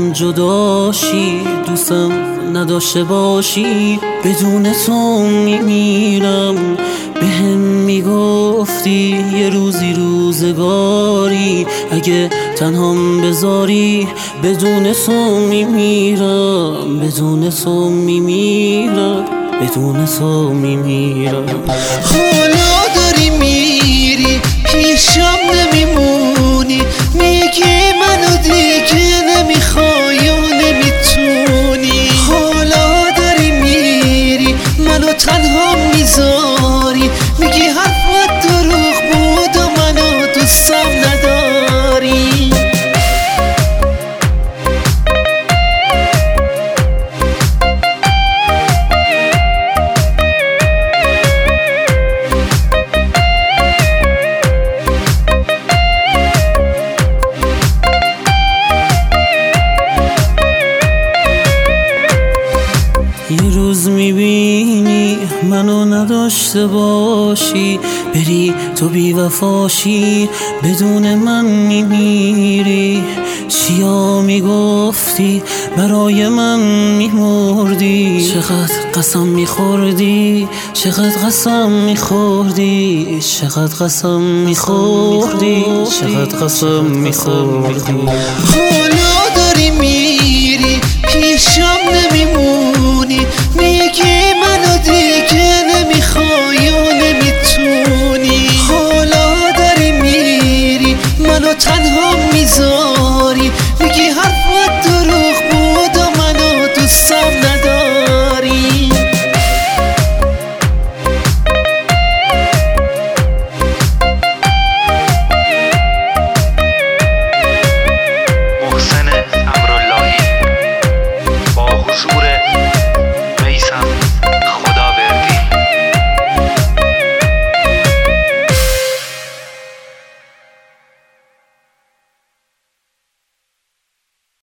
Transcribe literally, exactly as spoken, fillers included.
من جداشی، دوستم نداشته باشی، بدون تو میمیرم. بهم میگفتی یه روزی روزگاری، اگه تنهام بذاری بدون تو میمیرم، بدون تو میمیرم، بدون تو میمیرم. حالا داری میری پیشم نمیمونی، میگی منو دیگه نمیخوای و نمیتونی. حالا داری میری منو تنها میذاری، میگی حرفت دروغ بود و منو دوستم نداری. یه روز میبینی منو نداشته باشی، بری تو بی وفاشی، بدون من میمیری. چیا میگفتی برای من میمردی، چقدر قسم میخوردی، چقدر قسم میخوردی، چقدر قسم میخوردی، چقدر قسم میخوردی.